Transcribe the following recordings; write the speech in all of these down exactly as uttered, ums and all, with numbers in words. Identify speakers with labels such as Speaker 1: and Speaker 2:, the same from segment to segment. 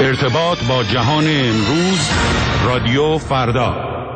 Speaker 1: ارتباط با جهان امروز، رادیو فردا.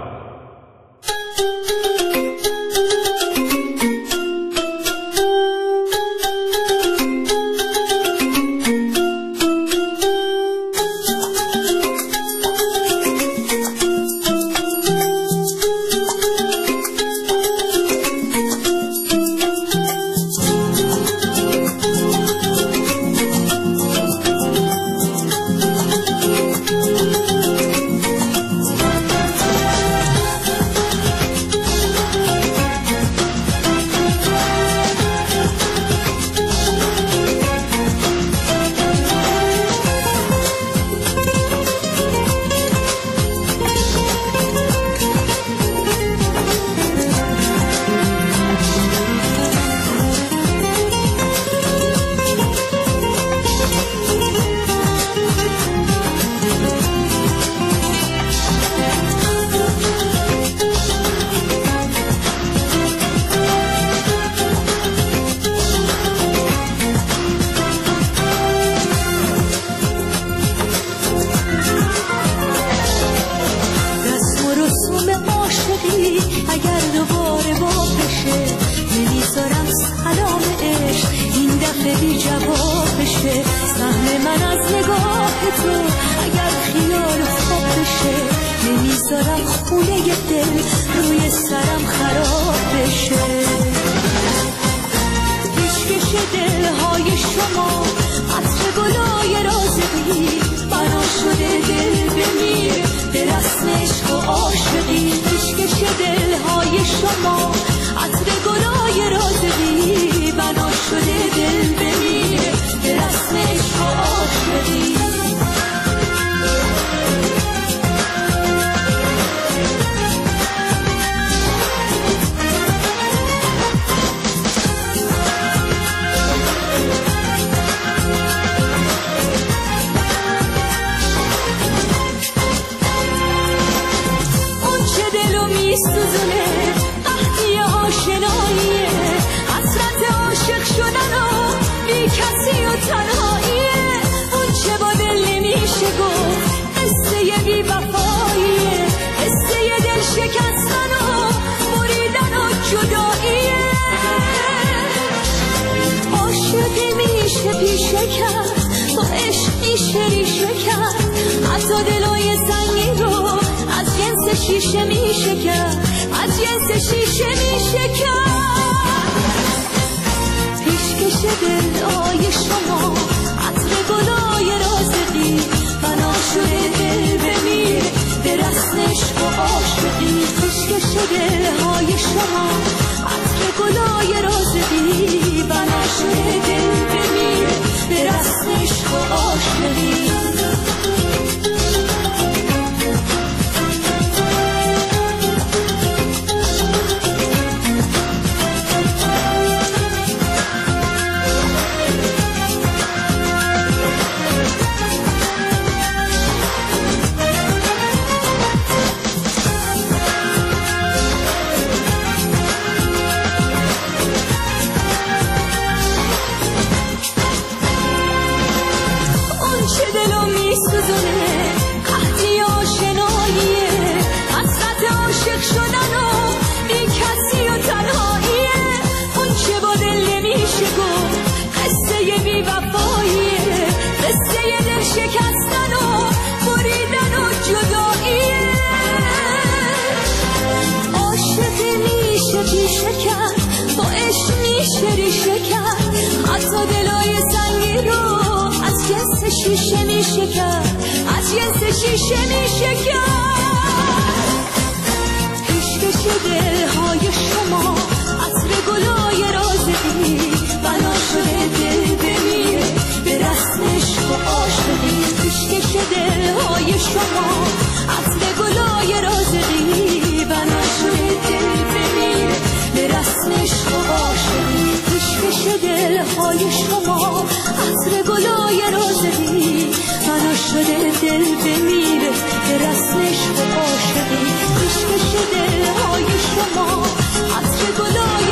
Speaker 2: عطر گلای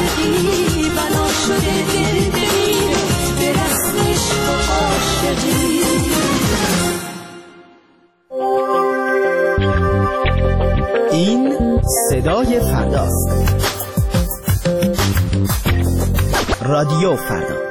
Speaker 2: رازقی بنا شده دل بمیره به رسم عشق و عاشقی.
Speaker 3: صدای فرداست. رادیو فردا.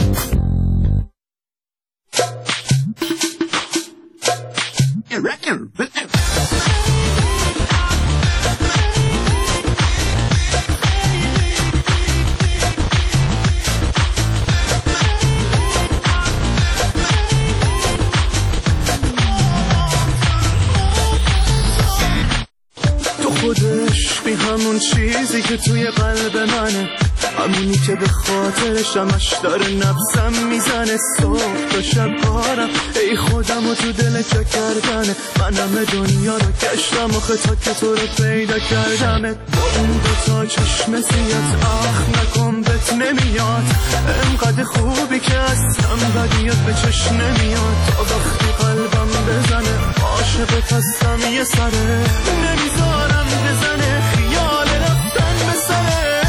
Speaker 4: عشقی همون چیزی که توی قلب منه، همونی که به خاطر شمش داره نفسم میزنه. صبح تا شب کارم ای خودم و تو دل چه کردنه، من همه دنیا رو گشتم آخه تا که تو رو پیدا کردمت. با اون دوتا چشم سیات آخ نکن بهت نمیاد، انقدر خوبی که اصلا بدیت به چشم نمیاد. تا وقتی قلبم بزنه عاشقت هستم یه سره، نمیذارم بزنه خیال رفتن به سره.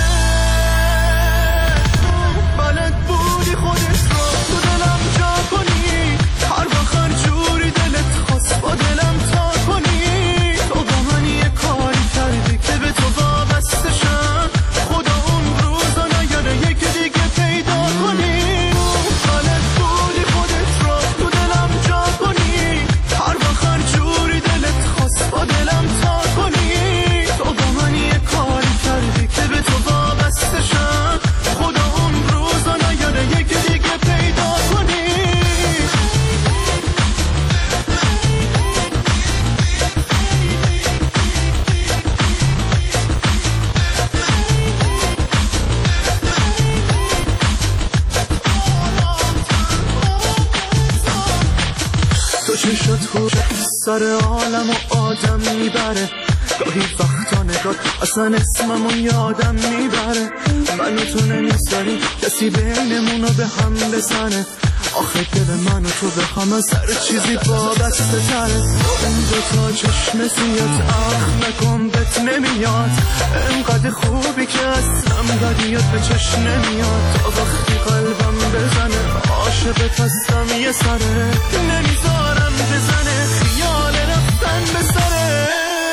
Speaker 4: بلد بودی خودت رو تو دلم جا کنی، هر وقت هر جوری دلت خواست با دلم تا کنی. تو با من یه کاری کردی که به تو وابسته شم، خدا اون روزا نیاره یکی دیگه پیدا کنی. بلد بودی خودت رو تو دلم جا کنی، هر وقت هر جوری دلت خواست با دلم تا کنی. تو با من یه کاری کردی که به تو وابسته شم، خدا اون روزا نیاره یکی دیگه پیدا کنی. تو چشات خوش سر عالم و آدم میبره، گاهی وقتا نگات اصلا اسممو یادم میبره. من و تو نمیذاری کسی بینمونو به هم بزنه، آخه دل من و تو به هم از هر چیزی وابسته تره. اون دوتا چشم سیات آخ نکن بهت نمیاد، انقدر خوبی که اصلا بدیت به چشم نمیاد. تا وقتی قلبم بزنه عاشقت هستم یه سره، نمیذارم بزنه خیال رفتن به سره.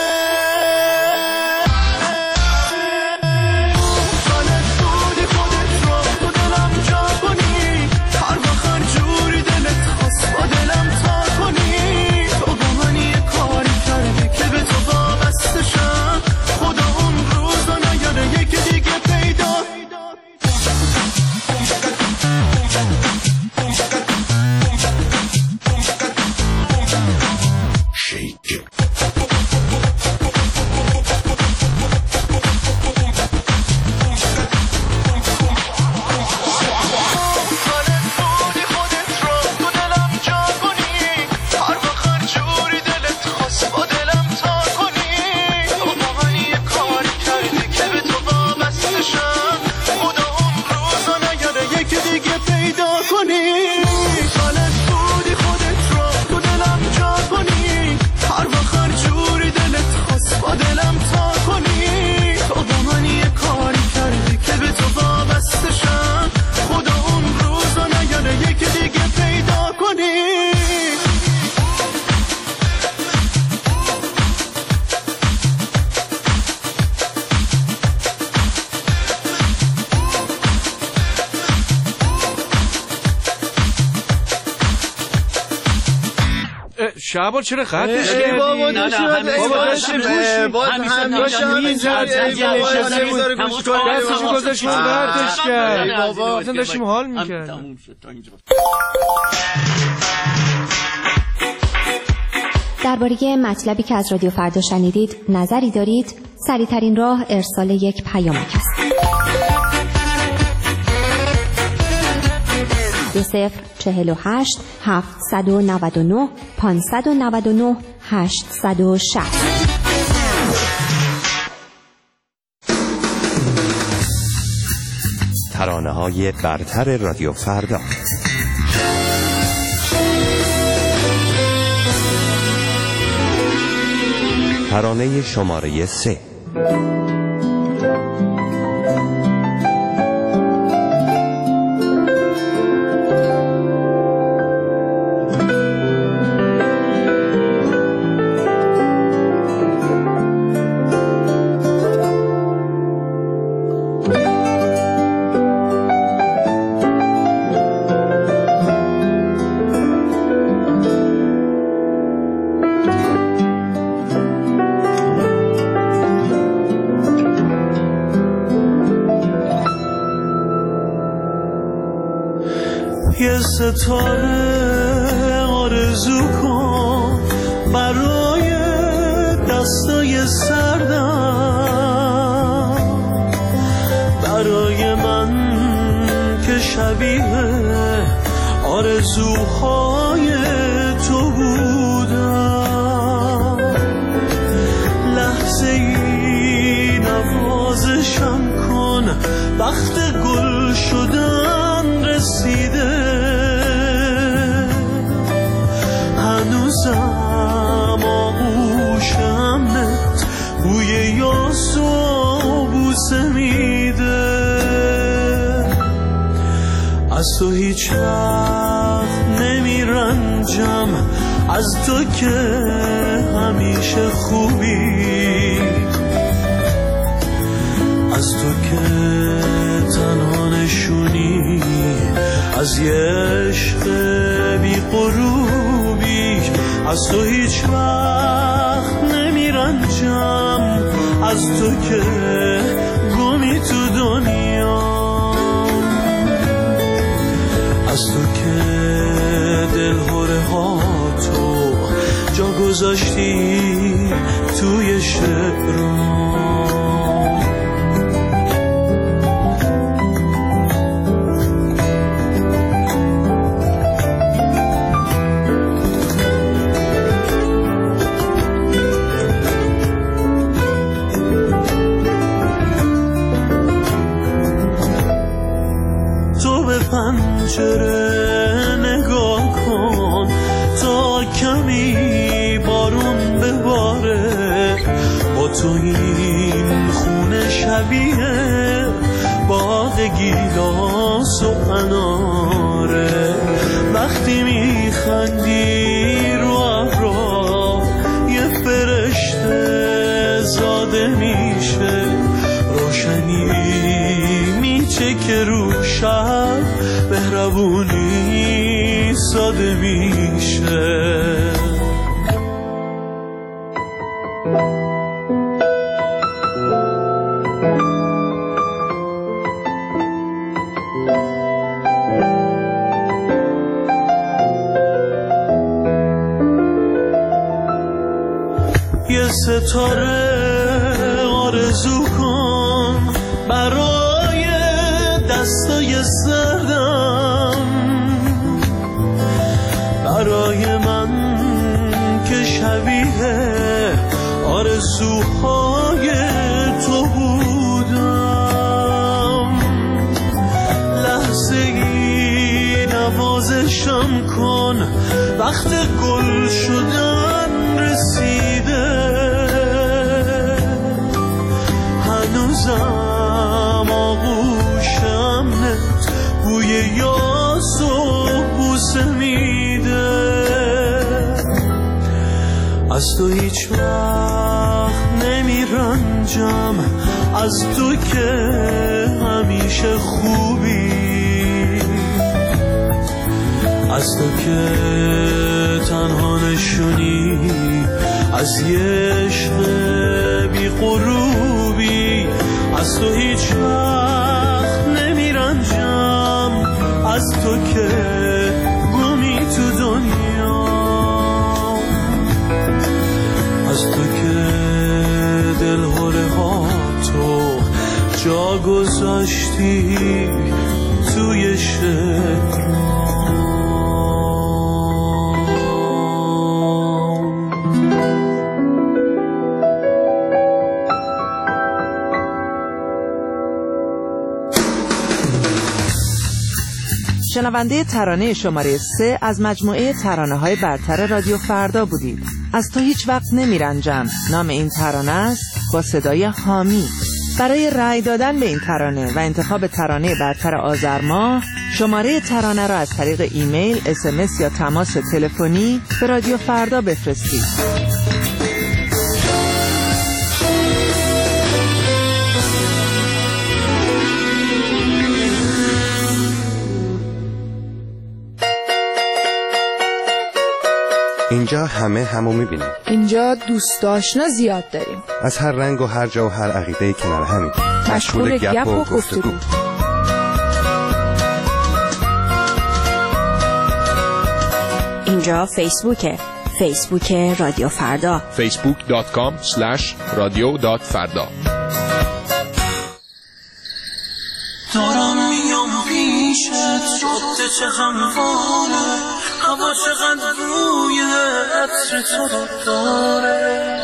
Speaker 5: شعبان چرا قطعش کردی؟
Speaker 6: بابا داشتیم بابا داشتیم باز هم داشتیم
Speaker 5: دستشو گذاشتیم قطعش کرد بابا داشتیم حال میکردیم.
Speaker 7: درباره مطلبی که از رادیو فردا شنیدید نظری دارید؟ سریع‌ترین راه ارسال یک پیامک است. دو صفر چهل و هشت هفتصد و نود و نه پانصد و نود و نه هشتصد و شصت.
Speaker 8: ترانه‌های برتر رادیو فردا. ترانه شماره سه.
Speaker 4: ستاره آرزو کن برای دستای سردم، برای من که شبیه آرزوهای تو بودم. لحظه ای نوازشم کن، وقت گل شدن رسیده. هنوزم آغوشمت بوی یاس و بوسه میده. از تو هیچ وقت نمیرنجم، از تو که همیشه خوبی، از تو که تنها نشونی از یه عشق بی غروبی. از تو هیچ وقت نمیرنجم، از تو که گمی تو دنیا، از تو که دلهره ها تو جا گذاشتی توی شعرام. پنجره نگاه کن تا کمی بارون بباره. با تو این خونه شبیه باغ گیلاس و اناره. وقتی میخندی رو ابرا یه فرشته زاده میشه. روشنی میچه که رو شب مهربونی ساده میشه. یه ستاره آرزو کن برای دستای سردم، برای من که شبیه آرزوهای تو بودم. لحظه ای نوازشم کن، وقت گل شدن رسیده. هنوزم آغوشمت بوی یاس و بوسه میده. از تو هیچ وقت نمیرنجم، از تو که همیشه خوبی، از تو که تنها نشونی از یه عشق بی غروبی. از تو هیچ وقت نمیرنجم، از تو که گمی تو دنیا، از تو که دلهره ها تو جا گذاشتی توی شعرام.
Speaker 9: شنونده ترانه شماره سه از مجموعه ترانه‌های برتر رادیو فردا بودید. از تو هیچ وقت نمیرنجم نام این ترانه است، با صدای حامی. برای رأی دادن به این ترانه و انتخاب ترانه برتر آذر ماه، شماره ترانه را از طریق ایمیل، اس ام اس یا تماس تلفنی به رادیو فردا بفرستید.
Speaker 8: اینجا همه همو میبینیم.
Speaker 10: اینجا دوست آشنا زیاد داریم.
Speaker 8: از هر رنگ و هر جا و هر عقیده کنار همین.
Speaker 10: مشغول گپ و گفتگو. اینجا فیسبوکه، فیسبوک رادیو فردا،
Speaker 11: فیسبوک دات کام اسلش رادیو دات فردا.
Speaker 4: دارم میام پیشت جاده چه همواره، هوا چقدر روی عطر تو رو داره.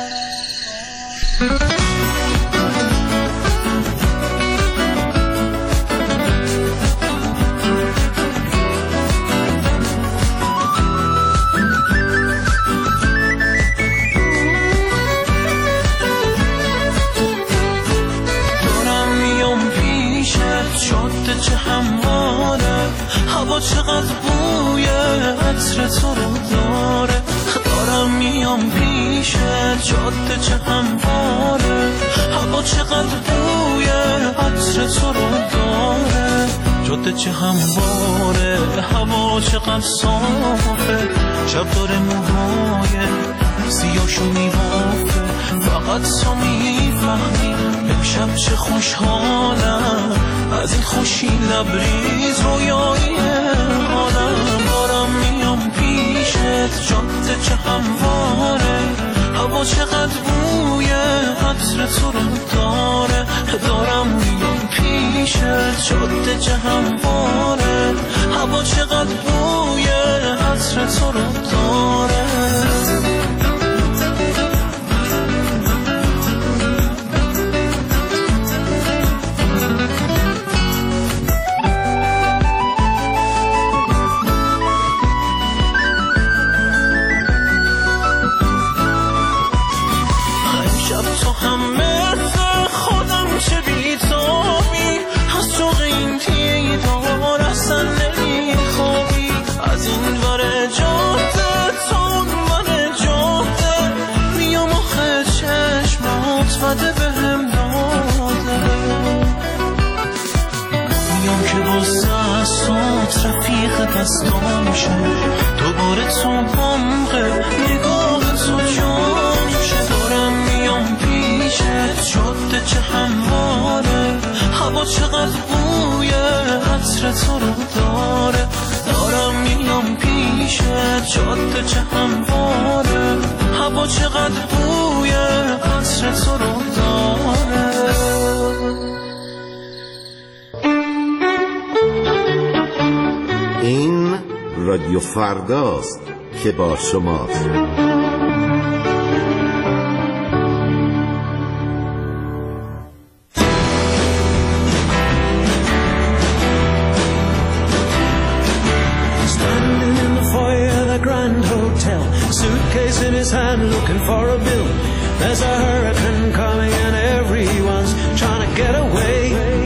Speaker 4: چه همواره، هوا چقدر بوی عطر تو رو داره. دارم میام پیشت جاده چه همواره، هوا چقدر بوی عطر تو رو داره. جاده چه همواره، هوا چقدر صافه، شب داره موهای سیاشو میبافه. فقط تو میفهمی امشب چه خوشحالم، از این خوشی لبریز رویایی حالم. دارم میام پیشت جاده چه همواره، هوا چقدر بوی عطر تو رو داره. دارم میام پیشت جاده چه همواره، هوا چقدر بوی عطر تو رو داره. دستام شه دوباره تو عمق نگاه تو جان شه. دارم میام پیشت جاده چه همواره، هوا چقدر بوی عطر تو رو داره. دارم میام پیشت جاده چه همواره، هوا چقدر بوی عطر تو رو داره.
Speaker 12: این رادیو فرداست که با شماست.
Speaker 4: Standing in the foyer of the Grand Hotel, suitcase in his hand looking for a bill. There's a hurricane coming and everyone's trying to get away.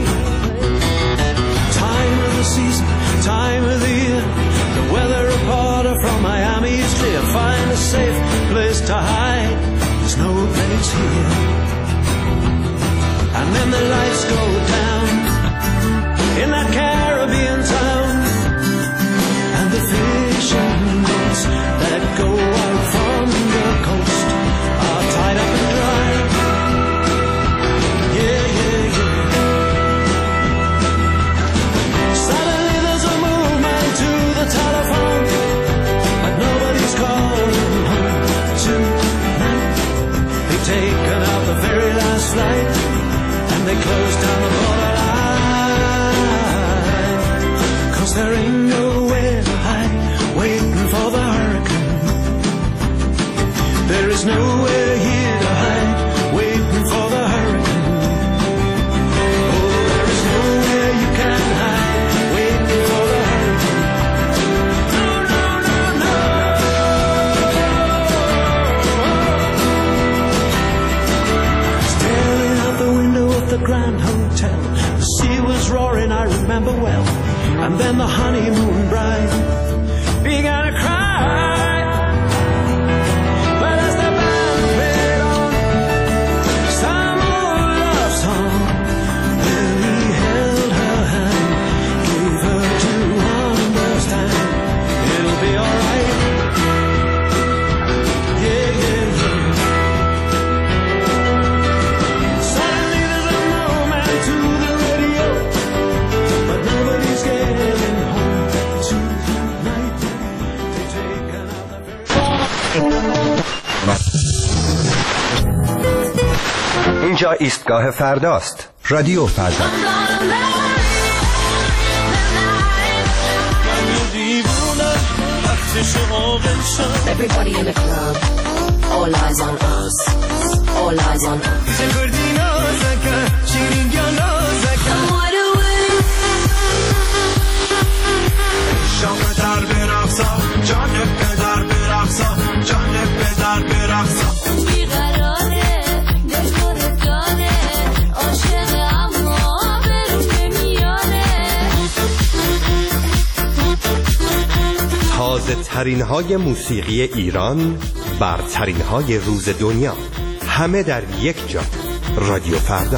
Speaker 4: Time of the season, time of the year, the weather reporter from Miami is clear. Find a safe place to hide, there's no place here. And then the lights go down in that Caribbean town, and the fishing boats that go out from the coast are tied up and dry. Yeah, yeah, yeah. Suddenly there's a movement to the telephone, but nobody's calling home tonight. They've taken out the very last flight, and they close down the borderline, 'cause there ain't nowhere to hide waiting for the hurricane. There is nowhere here to hide waiting for the hurricane. Oh, there is nowhere you can hide waiting for the hurricane. No, no, no, no. Staring out the window of the Grand Hotel, the sea was roaring, I remember well. And then the honeymoon bride began to cry. But as the band played on some old love song, then he held her hand, gave her to understand it'll be alright. Yeah, yeah, yeah. Suddenly there's a moment to the radio, but nobody's getting home tonight.
Speaker 8: اینجا ایستگاه فرداست. رادیو فردا.
Speaker 2: Everybody in the club, all eyes on us, all eyes on us. Come wide awake.
Speaker 4: شام در برقصا، جان پدر برقصا، جان پدر برقصا.
Speaker 2: بیقراره، دلخور داره، عاشق اما برون نمیاره.
Speaker 8: تازه ترین های موسیقی ایران، برترین های روز دنیا، همه در یک جا. رادیو فردا.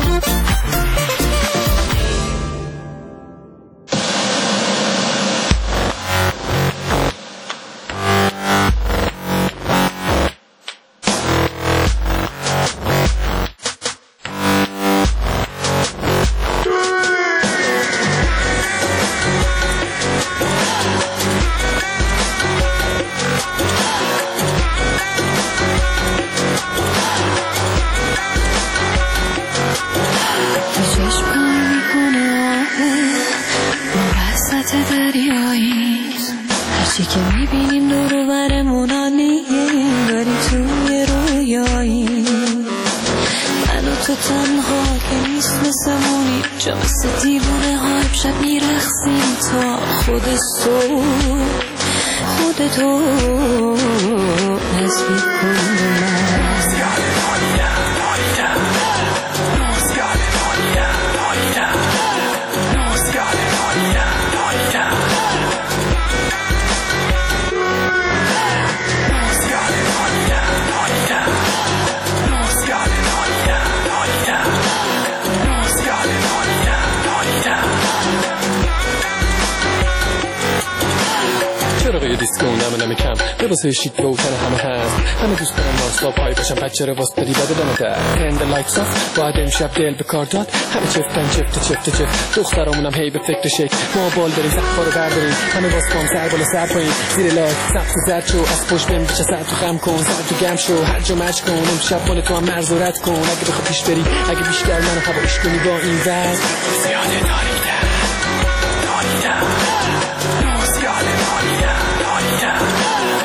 Speaker 13: شیت رو تن همه هست همه دوست دارم نانستاپ های باشم بچه رو واسه داری بده دمه در ترند لایکس آف باید امشب دل به کار داد همه چفتن چفت چفت چفت دخترامونم هی به فکر شک ما بال بریم سقفا رو برداریم همه باز کن سر بالا سر پایین زیر لایک سقف زرد شو از پشت بهم بچه سر تو خم کن سر تو گم شو هر جا مچ کن امشب مال تو هم مرز و رد کن اگه بخواه پیش بری اگه بیشتر منو هوایش کنی با این وز زیاده تاریکتر تاریکتر زیاده تاریکتر تاریکتر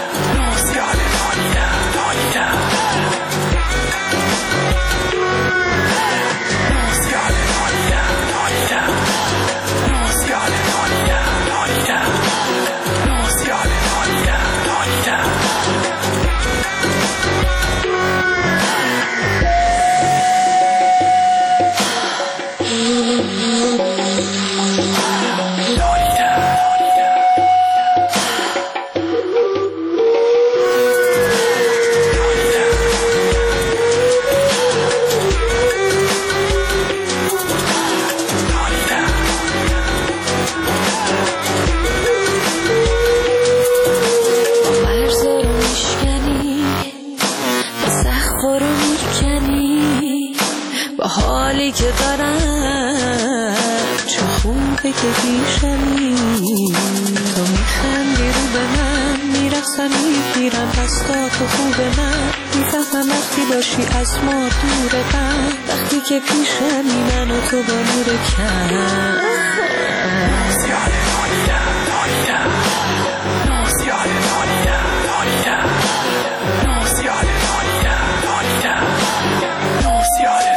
Speaker 2: که دارم چه خوبه که پیشمی تو میخندی رو به من میرقصم میگیرم دستا تو خوب من میفهمم وقتی باشی از ما دور من وقتی که پیشمی من و تو با نور کم زیاده نالیدم نالیدم زیاده نالیدم نالیدم زیاده نالیدم نالیدم زیاده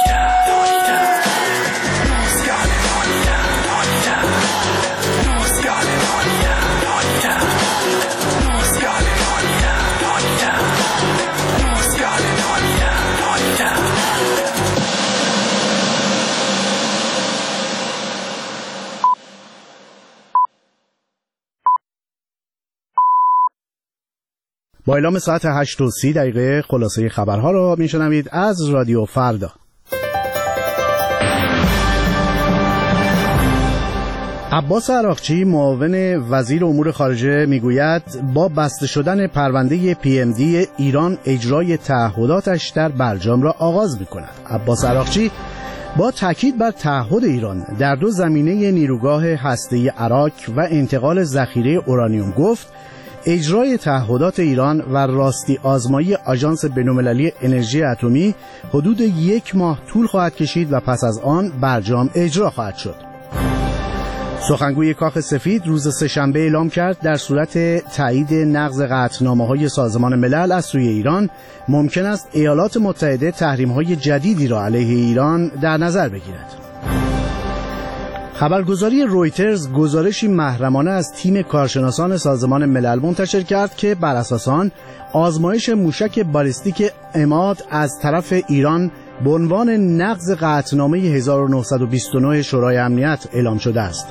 Speaker 14: با اعلام ساعت هشت و سی دقیقه خلاصه خبرها را میشنوید از رادیو فردا. عباس عراقچی معاون وزیر امور خارجه میگوید با بسته شدن پرونده پی ام دی ایران اجرای تعهداتش در برجام را آغاز میکند. عباس عراقچی با تاکید بر تعهد ایران در دو زمینه نیروگاه هسته‌ای عراق و انتقال ذخیره اورانیوم گفت اجرای تعهدات ایران و راستی آزمایی آژانس بین‌المللی انرژی اتمی حدود یک ماه طول خواهد کشید و پس از آن برجام اجرا خواهد شد. سخنگوی کاخ سفید روز سه‌شنبه اعلام کرد در صورت تایید نقض قطعنامه‌های سازمان ملل از سوی ایران ممکن است ایالات متحده تحریم‌های جدیدی را علیه ایران در نظر بگیرد. خبرگزاری رویترز گزارشی محرمانه از تیم کارشناسان سازمان ملل منتشر کرد که بر اساس آن آزمایش موشک بالستیک عماد از طرف ایران به عنوان نقض قطعنامه هزار و نهصد و بیست و نه شورای امنیت اعلام شده است.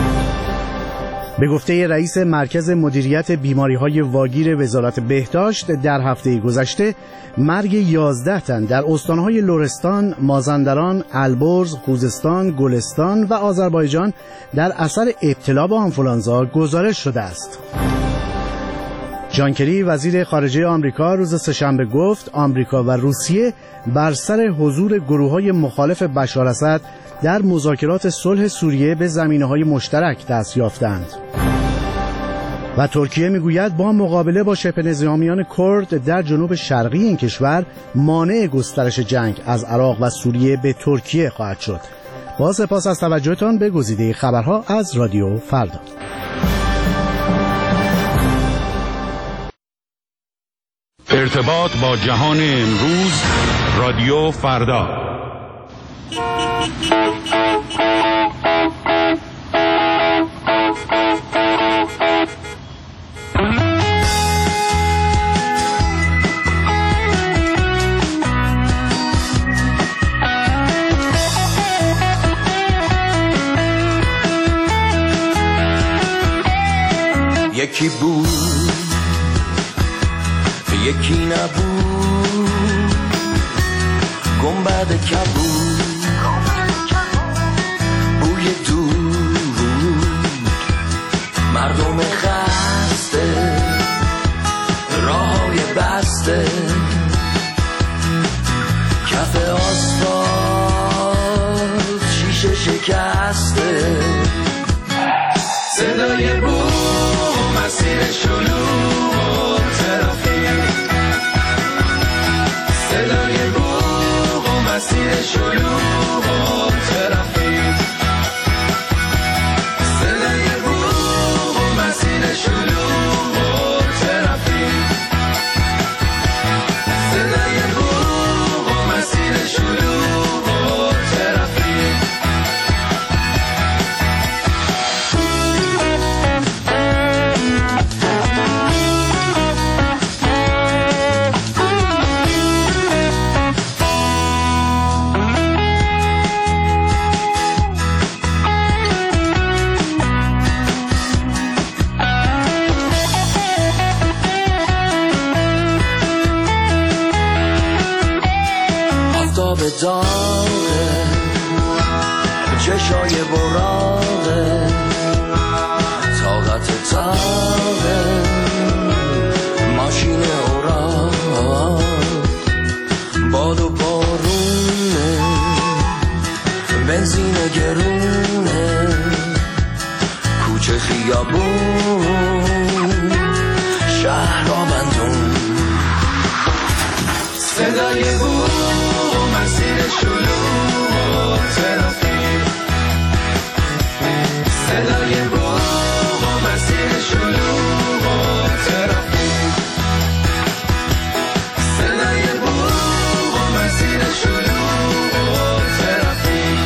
Speaker 14: به گفته رئیس مرکز مدیریت بیماری‌های واگیر وزارت بهداشت در هفته گذشته مرگ یازده تن در استان‌های لرستان، مازندران، البرز، خوزستان، گلستان و آذربایجان در اثر ابتلا به آنفولانزا گزارش شده است. جان کری وزیر خارجه آمریکا روز سه‌شنبه گفت آمریکا و روسیه بر سر حضور گروه‌های مخالف بشار اسد در مذاکرات صلح سوریه به زمینه‌های مشترک دست یافتند. و ترکیه میگوید با مقابله با شبه نظامیان کرد در جنوب شرقی این کشور مانع گسترش جنگ از عراق و سوریه به ترکیه خواهد شد. با سپاس از توجهتان به گزیده خبرها از رادیو فردا.
Speaker 1: ارتباط با جهان امروز، رادیو فردا.
Speaker 4: یکی بود یکی نبود، گنبد کبود بوی دود، مردم خسته راههای بسته، کف آسفالت شیشه شکسته، صدای بوم مسیر شلوغ ترافیک، صدای بوم مسیر شلوغ ترافیک، صدای بوم مسیر شلوغ ترافیک، صدای بوم مسیر شلوغ ترافیک. داغه چشای براغه، طاقت تاغه ماشین اوراق، باد و بارونه بنزین گرونه، کوچه خیابون شهر آبندون، صدای بود مسیر شلوغ ترافیک، صدای بوق و مسیر شلوغ ترافیک، صدای بوق و مسیر شلوغ ترافیک،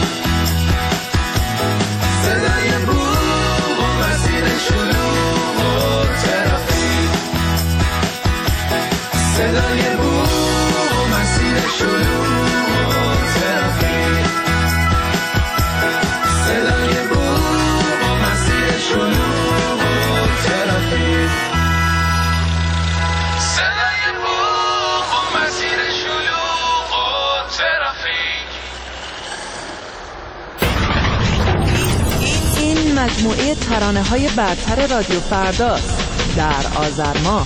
Speaker 4: صدای بوق و مسیر شلوغ ترافیک، صدای بوق و مسیر شلوغ
Speaker 9: مجموعه ترانه‌های برتر رادیو فردا در آذر ماه.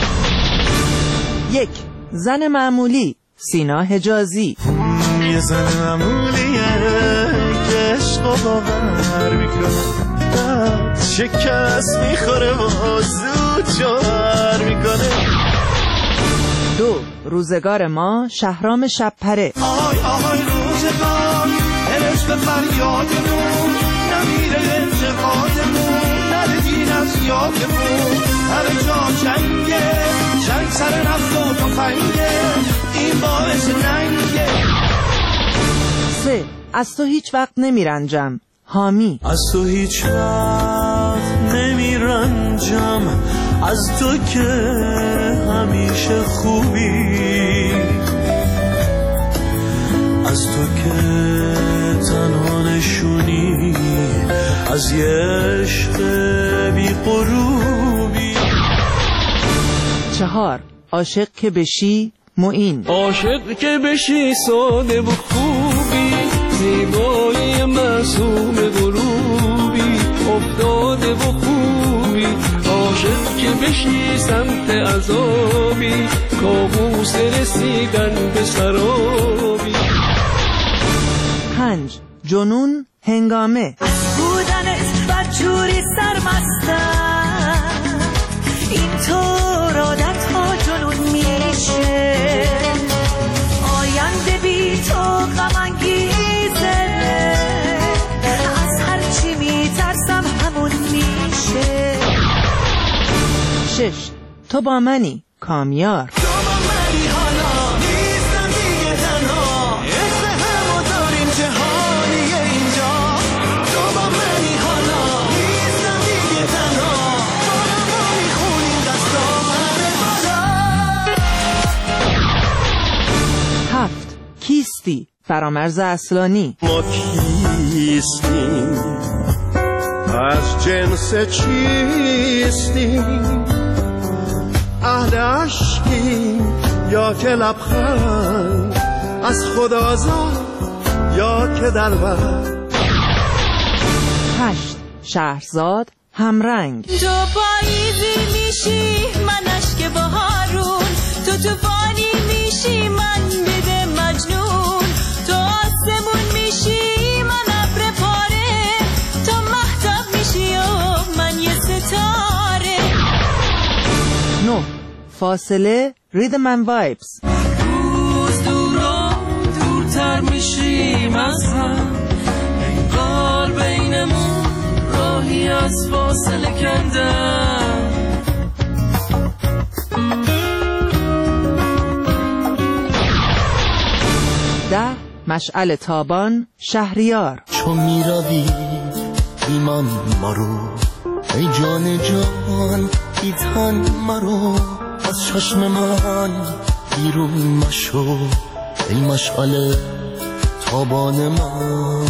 Speaker 9: یک، زن معمولی، سینا حجازی.
Speaker 4: یه زن معمولیه که عشق و باور میکنه، وحدت شکست میخوره و زود جوهر میکنه.
Speaker 9: دو روزگار ما شهرام شبپره.
Speaker 4: آهای آهای روزگار هرش به فریادمون نمیره انتقادمون نره دین از یادمون همه جا جنگه جنگ سر نفت و تفنگه این باعث ننگه.
Speaker 9: سه از تو هیچ وقت نمیرنجم. حامی.
Speaker 4: از تو هیچ وقت نمیرنجم از تو که همیشه خوبی از تو که تنها نشونی از یه عشق بی غروبی.
Speaker 9: چهار عاشق که بشی معین.
Speaker 13: عاشق که بشی ساده و خوبی زیبایی معصوم غروبی افتاده و خوبی عاشق که بشی سمت عذابی کابوس رسیدن به سرابی.
Speaker 9: پنج جنون هنگامه.
Speaker 15: بودنت بدجوری سرمستم اینطور عادت ها جنون میشه آینده بی تو غم انگیزه از هرچی میترسم همون میشه.
Speaker 9: شش تو با منی کامیار.
Speaker 4: تو با منی حالا نیستم دیگه تنها اسم همو داریم جهانیه اینجا. تو با منی حالا نیستم دیگه تنها با ما میخونیم دستا همه بالا.
Speaker 9: هفت کیستی فرامرز اصلانی.
Speaker 12: ما کیستیم از جنس چیستیم اهل عشقیم یا که لبخند از خدا زاد یا که دلبر.
Speaker 9: هشت شهرزاد همرنگ.
Speaker 15: تو پاییزی میشی من اشک بهارون تو توفانی میشی من بده مجنون تو آسمون میشی من ابر پاره تو مهتاب میشی و من یه ستاره.
Speaker 9: نه فاصله ریدم اند وایبز.
Speaker 13: روز دورم دورتر میشیم از هم انگار بینمون راهی از فاصله کندم.
Speaker 9: ده مشعل تابان شهریار.
Speaker 4: چون میروی بیمان مرو ای جان جان بی تن مرو از چشم من بیرون مشو ای مشعل تابان من.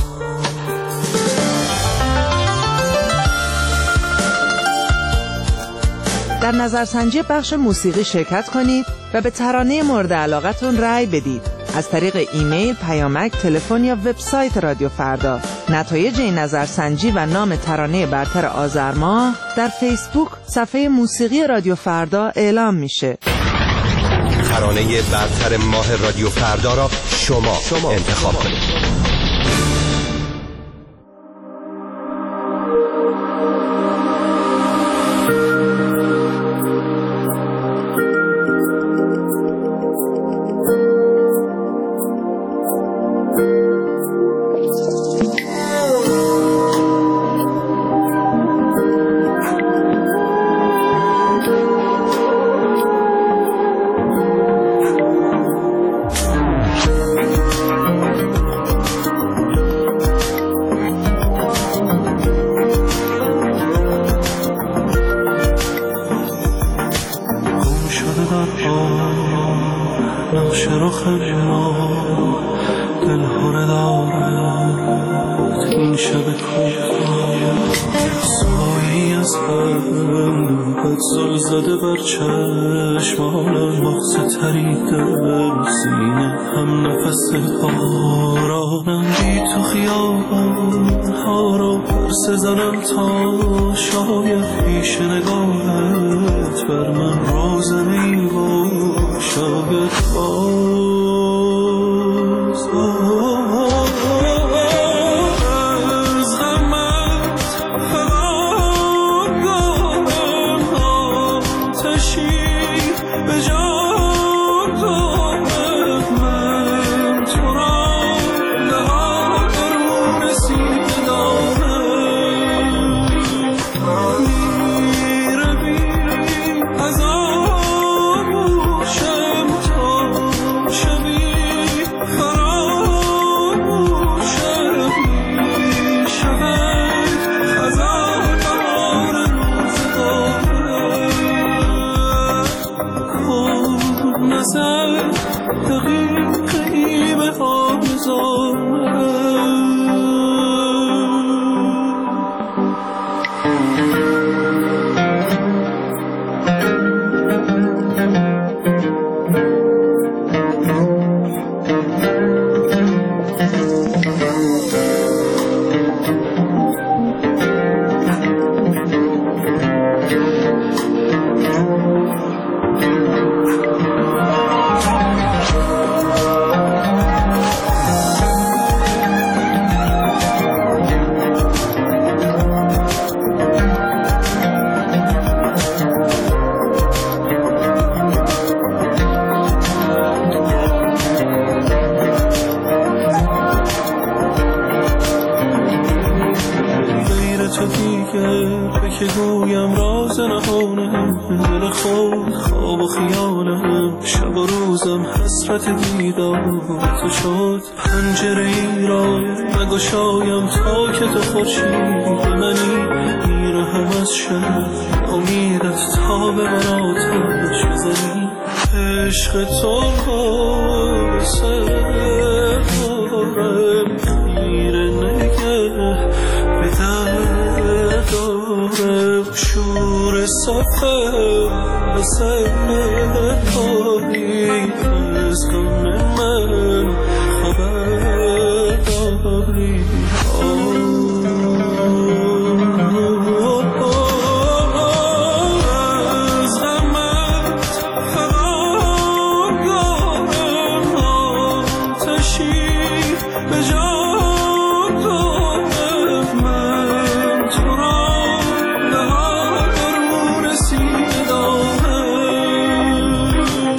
Speaker 9: در نظرسنجی بخش موسیقی شرکت کنید و به ترانه مورد علاقتون رأی بدید از طریق ایمیل، پیامک، تلفن یا وبسایت رادیو فردا. نتایج این نظرسنجی و نام ترانه برتر آذر ماه در فیسبوک صفحه موسیقی رادیو فردا اعلام میشه.
Speaker 8: ترانه برتر ماه رادیو فردا را شما, شما انتخاب کنید.
Speaker 4: از غمت به جان دارم من تو را نهان درون سینه دارم میروی از آغوشم تا شبی فراموشم میشود خزان بهار روزگارم کن نظر دقیقی به آرزوام که گویم راز نهانم دل خود خواب و خیالم شب و روزم حسرت دیدار تو شد پنجره ای را نگشایم تا که تو خورشید منی میرهم از شب امیدت تا به من آتش بزنی عشق تو را سر دارم خیره نگه به در دارم شور صفحه به سر داری از غم من خبر داری از غمت خبردارم آتشی به جان دارم من تو را نهان درون سینه دارم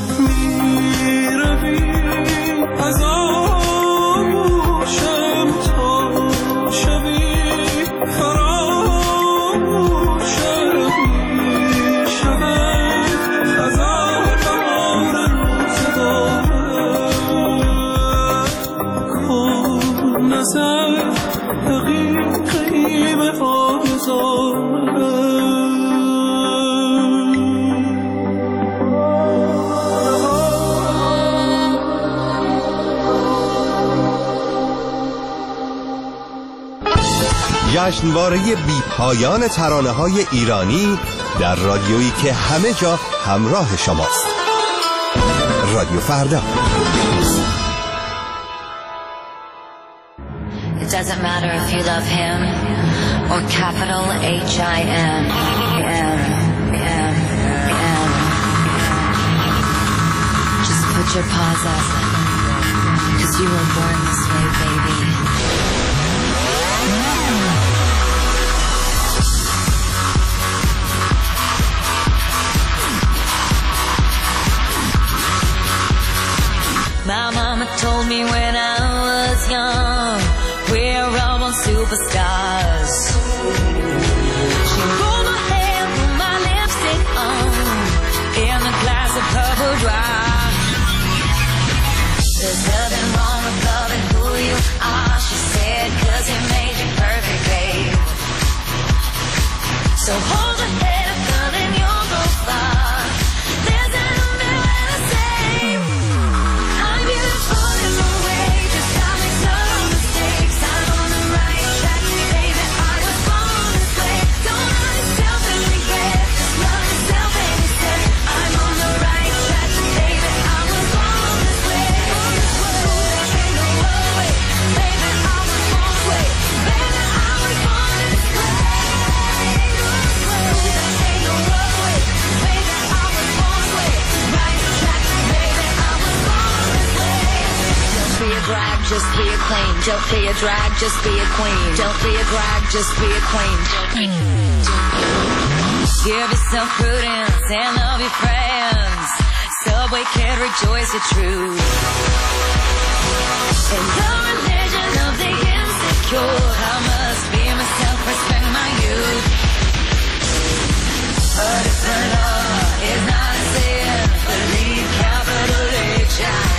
Speaker 4: میروی از آغوشم تا شبی فراموشم میشود خزان بهار روزگارم کن نظر دقیقی به آرزوام
Speaker 8: جشنواره بی پایان ترانه‌های ایرانی در رادیویی که همه جا همراه شماست. رادیو فردا.
Speaker 2: It doesn't matter if you love him or capital H I M. M, M, M. Just put your paws up, 'cause you were born this way, baby. My mama told me when I was young, we're all born superstars. She rolled my hair, put my lipstick on, in a glass of purple dry. There's nothing wrong with loving who you are, she said, 'cause he made you perfect, babe. So hold your head up, girl, and you'll go far. There's an umbrella same. I'm beautiful in my way, just I make some mistakes. I'm on the right track, baby, I was born this way. Don't love yourself and regret, just love yourself and you say, I'm on the right track, baby, I was born this way. There ain't no other way, baby, I was born this way. Baby, I was born this way. just be a queen. Don't be a drag, just be a queen. Don't be a drag, just be a queen. Give yourself prudence and love your friends. Subway kid, rejoice the truth. In the religion of the insecure, I must be myself, respect my youth. A different law is not a sin. Believe capital H I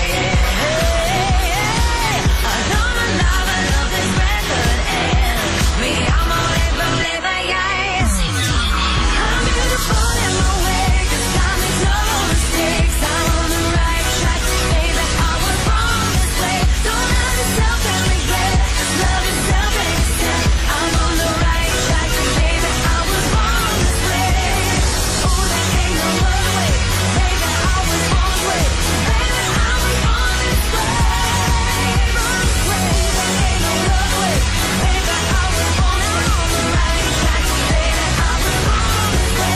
Speaker 2: am. I don't love, I love this record and me, I'm all labor, labor, yes. I'm beautiful in my way, just got me no mistakes. I'm on the right track, baby, I was born this way. Don't love yourself and regret, just love yourself and accept. I'm on the right track, baby, I was born this way. Ooh, there ain't no other way, baby, I was born this way. Baby, I was born this way. Born this way, there ain't no other way. Baby, I was born, I'm on the right track, baby, I was born this way.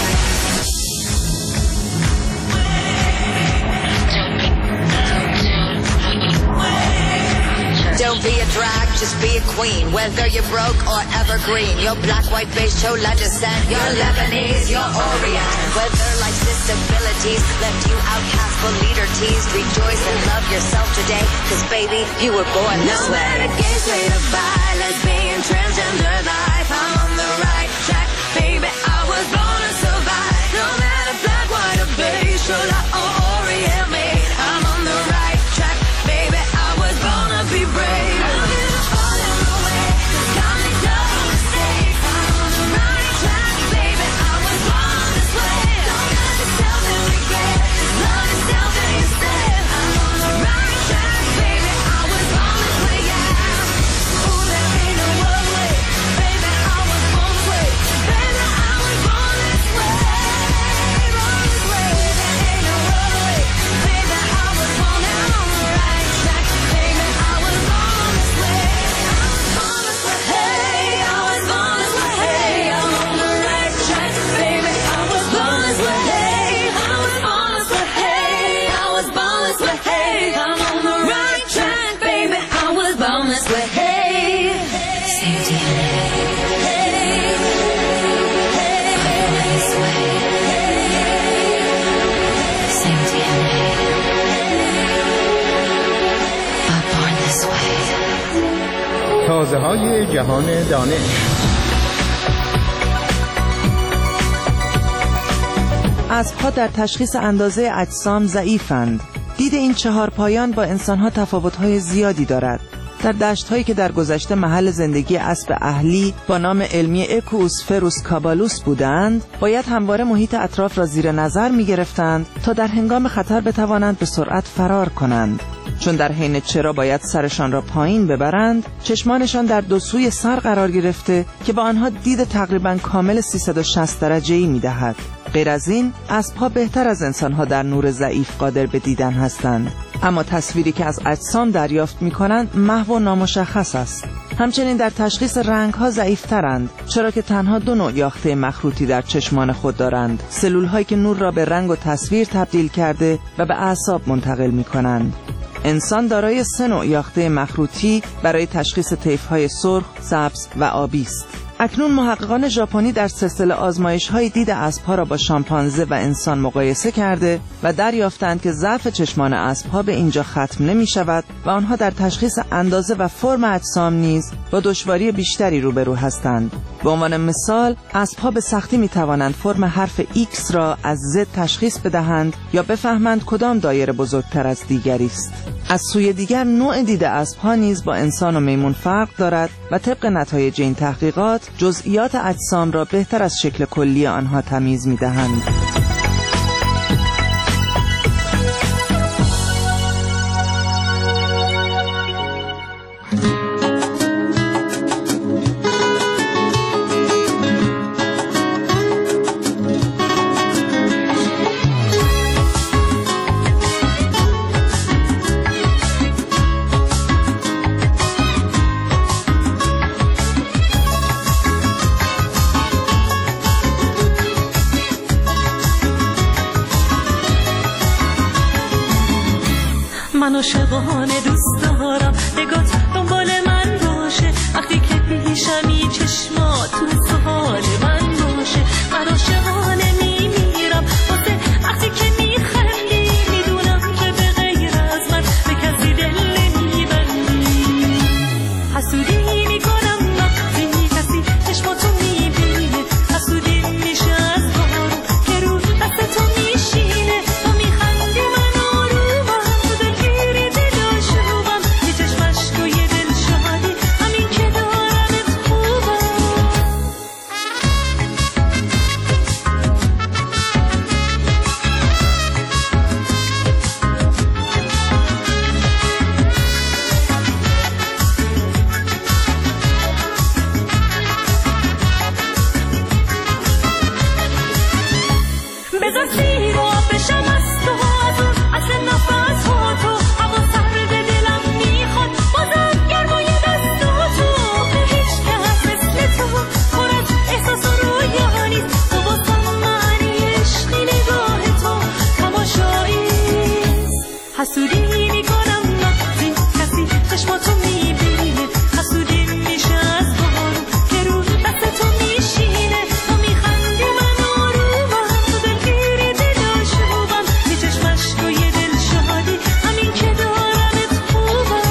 Speaker 2: Don't be a drag, just be a queen. Whether you're broke or evergreen, you're black, white, beige, chola descent, you're Lebanese, you're Orient. Whether life's disabilities left you outcast for leader teased, rejoice and love yourself today, cause baby, you were born this way. No matter gay, straight or bi, lesbian, transgender life, I'm on the right track, baby, I was born to survive. No matter black, white or beige, chola or Orient made, I'm on the right track, baby, I was born to be brave. I'm beautiful in my way, just got me no mistakes. I'm on the right track, baby, I was born this way. Don't love yourself and regret, just love yourself and instead. I'm on the right track, baby, I was born this way, yeah. Ooh, there ain't no other way, baby, I was born this way. Baby, I was born this way, born this way. There ain't no other way, baby, I was born, I'm on the right track, baby, I was born this way. Born this way, hey, I was born this way, hey, I'm on the right track, baby, I was born this way, hey, I was born this way, hey, I was born this way, hey, I'm on the right track, baby, I was born this way, hey, same D N A, hey, hey, born this way, same D N A, but born this way.
Speaker 16: تازه های جهان دانش.
Speaker 9: اسب‌ها در تشخیص اندازه اجسام ضعیفند. دید این چهار پایان با انسان‌ها تفاوت‌های زیادی دارد. در دشت‌هایی که در گذشته محل زندگی اسب اهلی با نام علمی اکوسفروس کابالوس بودند، باید همواره محیط اطراف را زیر نظر می‌گرفتند تا در هنگام خطر بتوانند به سرعت فرار کنند. چون در حین چرا باید سرشان را پایین ببرند، چشمانشان در دو سوی سر قرار گرفته که با آنها دید تقریباً کامل سیصد و شصت درجه‌ای می‌دهد. غیر از این، اسب‌ها بهتر از انسان‌ها در نور ضعیف قادر به دیدن هستند. اما تصویری که از اجسام دریافت می‌کنند محو و نامشخص است. همچنین در تشخیص رنگ‌ها ضعیف‌ترند، چرا که تنها دو نوع یاخته مخروطی در چشمان خود دارند: سلول‌هایی که نور را به رنگ و تصویر تبدیل کرده و به اعصاب منتقل می‌کنند. انسان دارای سه نوع یاخته مخروطی برای تشخیص طیف‌های سرخ، سبز و آبی است. اکنون محققان ژاپنی در سلسله آزمایش‌های دید اسب‌ها را با شامپانزه و انسان مقایسه کرده و دریافتند که ضعف چشمان اسب‌ها به اینجا ختم نمی‌شود و آنها در تشخیص اندازه و فرم اجسام نیز با دشواری بیشتری روبرو هستند. به عنوان مثال، اسب‌ها به سختی می‌توانند فرم حرف X را از Z تشخیص بدهند یا بفهمند کدام دایره بزرگتر از دیگری است. از سوی دیگر، نوع دید اسب‌ها نیز با انسان و میمون فرق دارد و طبق نتایج این تحقیقات جزئیات اجسام را بهتر از شکل کلی آنها تمیز می‌دهند.
Speaker 15: من عاشقانه دوست دارم نگات دنبال من باشه وقتی که پیشمی چشمات تو سوال من باشه من عاشقانه میمیرم واسه وقتی که میخندی میدونم که به غیر از من به کسی دل نمیبندی حسودی میکنم وقتی کسی چشماتو میبینه حسودی میشه از بارون که رو دست تو میشینه تو میخندی من آرومم تو دلگیری دلاشوبم یه چشمش تو یه دل شادی همین که دارمت خوبم بذار سیر و آب بشم از تو از اون اصل نفس ها تو هوا سرد دلم میخواد بازم گرمای دست تو به هیچ کس مثل تو پر از احساس و رویا نیست تو واسم معنی عشقی نگاه تو تماشاییست حسودی میکنم وقتی کسی چشماتو میبینه حسودی میشه از بارون که رو دست تو میشینه تو میخندی من آرومم تو دلگیری دلاشوبم یه چشمش تو یه دل شادی همین که دارمت خوبم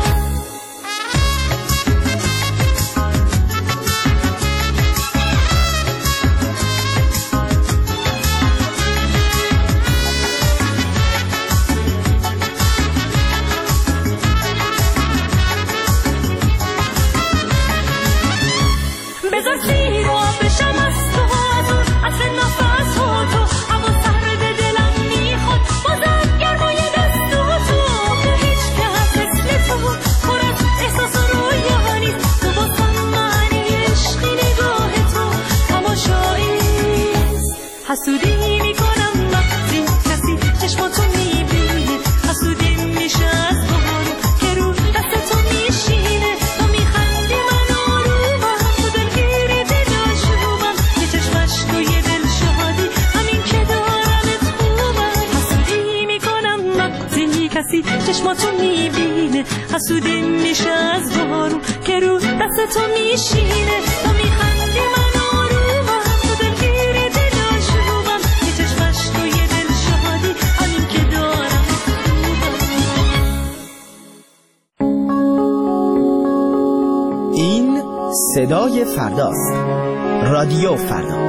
Speaker 15: بذار سیر و آب بشم از تو از اون اصل نفس ها تو هوا سرد دلم میخواد بازم گرمای دست تو به هیچ کس مثل تو پر از احساس و رویا نیست تو واسم معنی عشقی نگاه تو تماشاییست حسودی میکنم وقتی کسی چشماتو میبینه حسودی میشه از بارون که رو دست تو میشینه تو میخندی من آرومم تو دلگیری دلاشوبم یه چشمش تو یه دل شادی همین که دارمت خوبم حسودی میکنم وقتی کسی چشماتو میبینه حسودی میشه از بارون که رو دست تو میشینه تو میخندی من آرومم تو دلگیری دلاشوبم یه چشمش تو یه دل شادی همین که دارمت خوبم
Speaker 3: این صدای فرداست. رادیو فردا.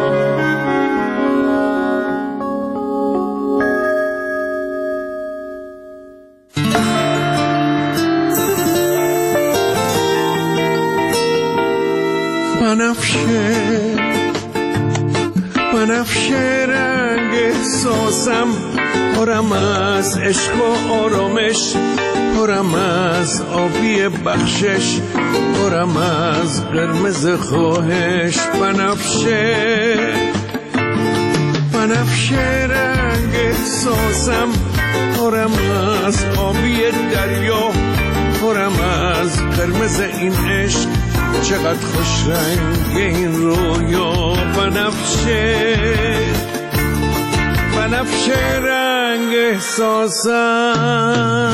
Speaker 17: بنفشه بنفشه رنگ احساسم پرم از عشق و آرامش پرم از آبی بخشش پرم از قرمز خواهش بنفشه بنفشه رنگ احساسم پرم از آبی دریا پرم از قرمز این عشق چقدر خوش رنگ این رویا بنفشه بنفشه رنگ احساسم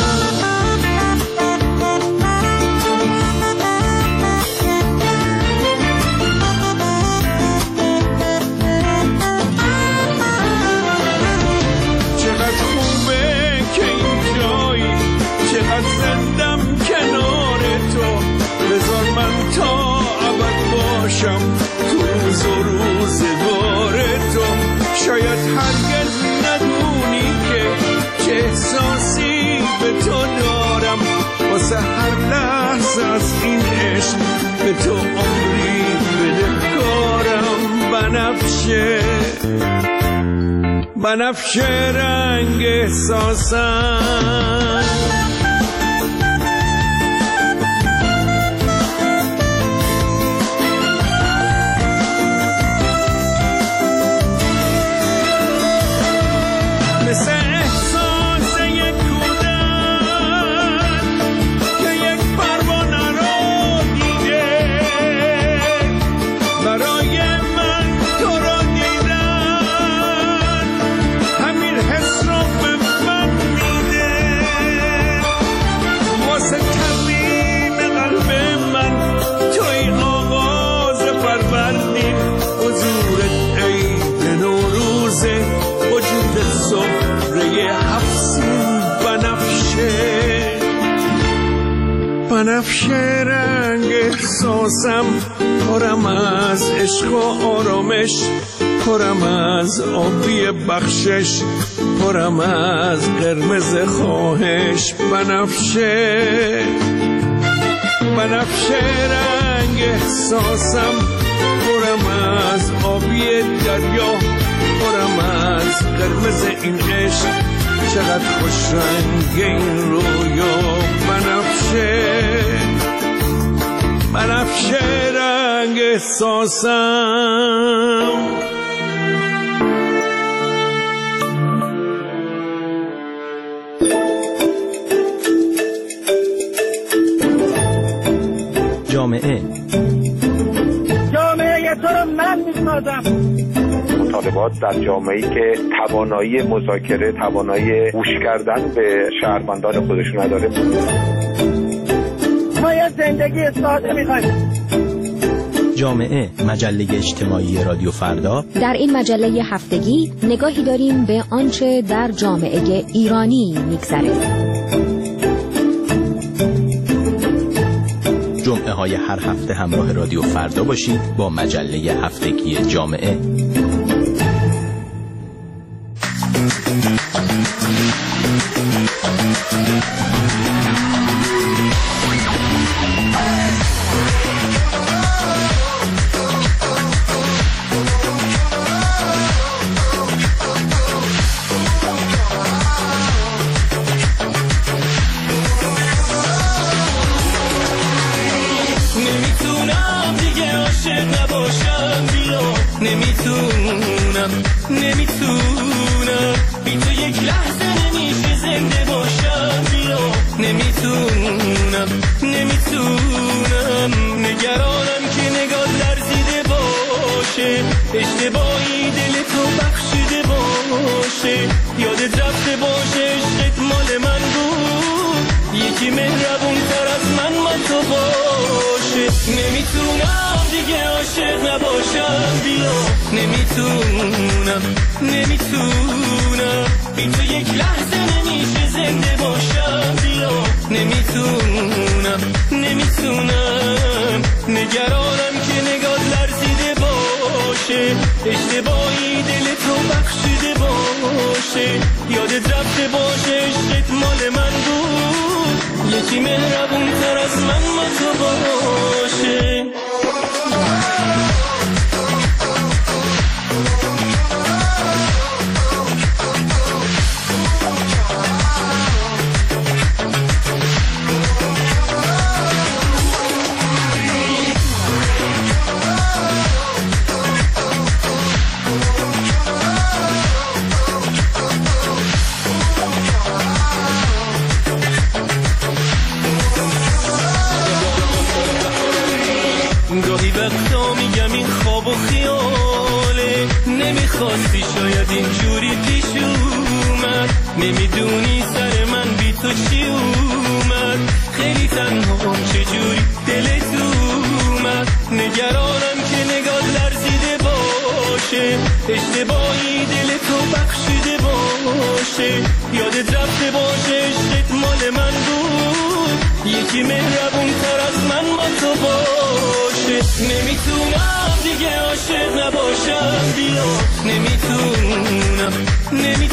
Speaker 17: چقدر خوبه که این جایی چقدر زندم کنار تو بذار من تا ابد باشم تو روز و روزگار تو شاید هرگز ندونی که چه احساسی به تو دارم واسه هر لحظه از این عشق به تو عمری بدهکارم بنفشه بنفشه رنگ احساسم مثل احساس یک کودک که یک پروانه را دیده برای من تو را دیدن همین حس را به من میده بنفشه رنگ احساسم، پرم از عشق و آرامش، پرم از آبی بخشش، پرم از قرمز خواهش. بنفشه بنفشه رنگ احساسم، پرم از آبی دریا، پرم از قرمز این عشق، چقدر خوش رنگ این رویا. بنفشه بنفشه رنگ احساسم.
Speaker 3: جامعه
Speaker 18: جامعه تو رو من میسازم.
Speaker 19: مطالبات در جامعه‌ای که توانایی مذاکره، توانایی گوش کردن به شهروندان خودشون نداره.
Speaker 18: ما یه زندگی ساده می‌خوایم.
Speaker 3: جامعه، مجله اجتماعی رادیو فردا.
Speaker 7: در این مجله هفتگی نگاهی داریم به آنچه در جامعه ایرانی می‌گذره.
Speaker 3: جمعه های هر هفته همراه رادیو فردا باشید با مجله هفتگی جامعه.
Speaker 15: نمیتونم نمیتونم بی تو یک لحظه نمیشه زنده باشم. بیا نمیتونم نمیتونم نگرانم که نگاه لرزیده باشه، اشتباهی دل تو بخشیده باشه، یادت رفته باشه عشقت مال من بود، یکی مهربون تر از من ما تو باشه. نمیتونم دیگه عاشق نباشم. بیا نمیتونم نمیتونم بی تو یک لحظه نمیشه زنده باشم. بیا نمیتونم نمیتونم نگرانم که نگاه لرزیده باشه، اشتباهی دل تو بخشیده باشه، یادت رفته باشه عشقت مال من بود، یکی مهربون تر از من ما تو باشه. گاهی وقتا میگم این خواب و خیاله، نمیخواستی شاید اینجوری پیش اومد، نمیدونی سر من بی تو چی اومد، خیلی تنها چجوری دلت اومد، نگرانم که نگاه لرزیده باشه، اشتباهی دل تو بخشیده باشه، یادت رفته باشه عشقت مال من بود، یکی مهربون تر از من با تو باشه. نمیتونم دیگه عاشق نباشم. بیا نمیتونم نمیتونم